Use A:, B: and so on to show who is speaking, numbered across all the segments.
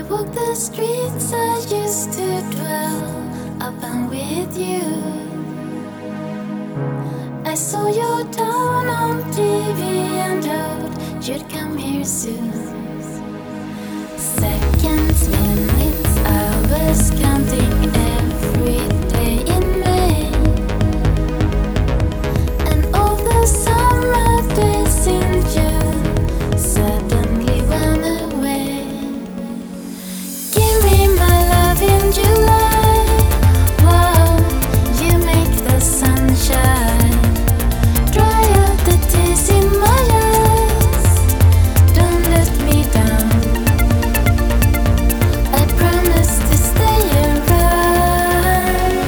A: walk the streets I used to dwell upon with you. I saw you down on TV and hoped you'd come here soon. Seconds, minutes, hours, counting every day in May. And all the summer days in June suddenly went away. Give me my love in July. Wow, you make the sunshine dry out the tears in my eyes. Don't let me down. I promise to stay around.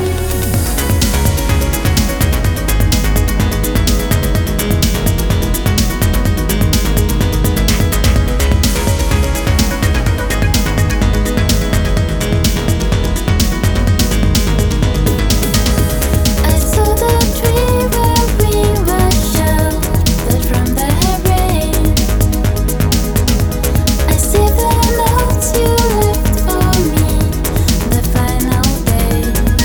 A: I saw the tree where we were sheltered from the rain. I see the notes you left for me the final day.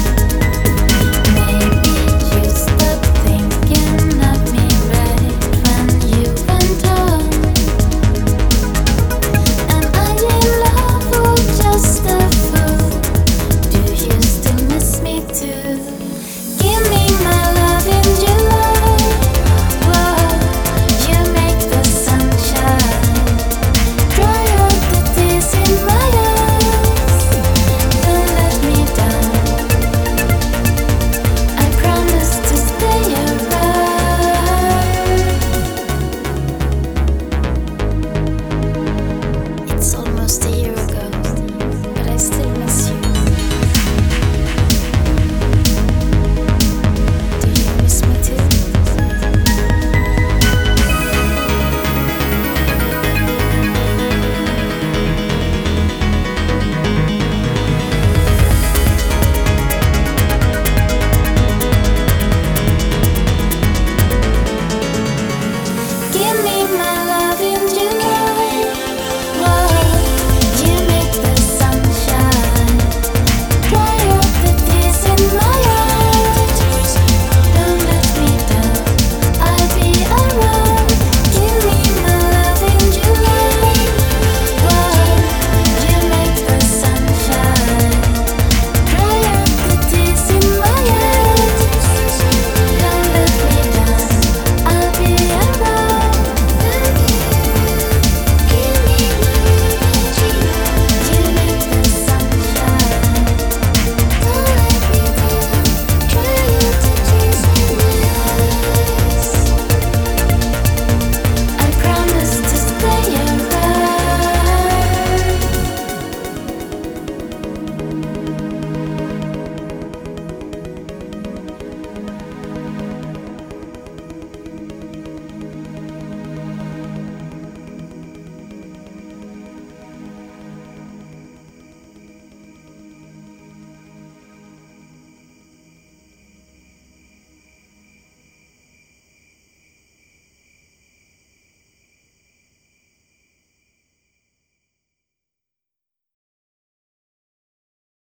A: Maybe you stopped thinking of me right when you went on. Am I in love or just a fool? Do you still miss me too? Give me my love in July. Wow, you make the sunshine dry out the tears in my eyes. Don't let me down. I promise to stay around. It's almost a year ago.